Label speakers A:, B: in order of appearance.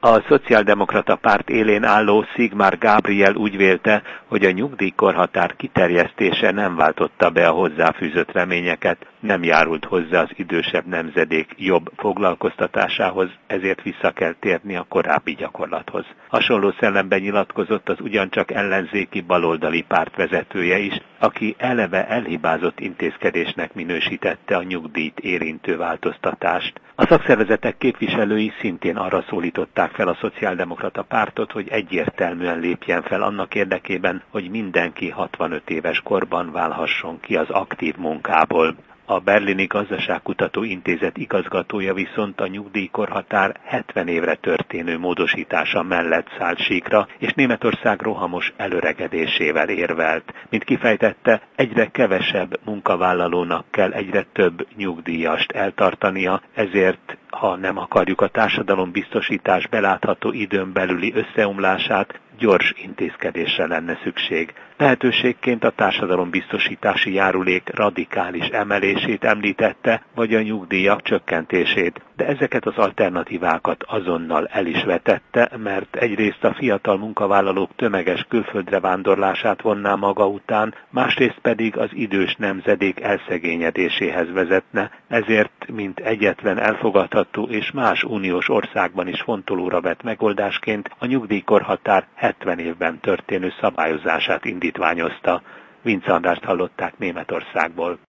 A: A Szociáldemokrata Párt élén álló Sigmar Gabriel úgy vélte, hogy a nyugdíjkorhatár kiterjesztése nem váltotta be a hozzáfűzött reményeket, nem járult hozzá az idősebb nemzedék jobb foglalkoztatásához, ezért vissza kell térni a korábbi gyakorlathoz. Hasonló szellemben nyilatkozott az ugyancsak ellenzéki baloldali párt vezetője is, aki eleve elhibázott intézkedésnek minősítette a nyugdíjt érintő változtatást. A szakszervezetek képviselői szintén arra szólították fel a Szociáldemokrata Pártot, hogy egyértelműen lépjen fel annak érdekében, hogy mindenki 65 éves korban válhasson ki az aktív munkából. A Berlini Gazdaságkutató Intézet igazgatója viszont a nyugdíjkorhatár 70 évre történő módosítása mellett szállt síkra, és Németország rohamos előregedésével érvelt. Mint kifejtette, egyre kevesebb munkavállalónak kell egyre több nyugdíjast eltartania, ezért, ha nem akarjuk a társadalombiztosítás belátható időn belüli összeomlását, gyors intézkedésre lenne szükség. Lehetőségként a társadalombiztosítási járulék radikális emelését említette, vagy a nyugdíjak csökkentését, de ezeket az alternatívákat azonnal el is vetette, mert egyrészt a fiatal munkavállalók tömeges külföldre vándorlását vonná maga után, másrészt pedig az idős nemzedék elszegényedéséhez vezetne, ezért mint egyetlen elfogadható és más uniós országban is fontolóra vett megoldásként a nyugdíjkorhatár 70 évben történő szabályozását indítványozta. Vince Andrást hallották Németországból.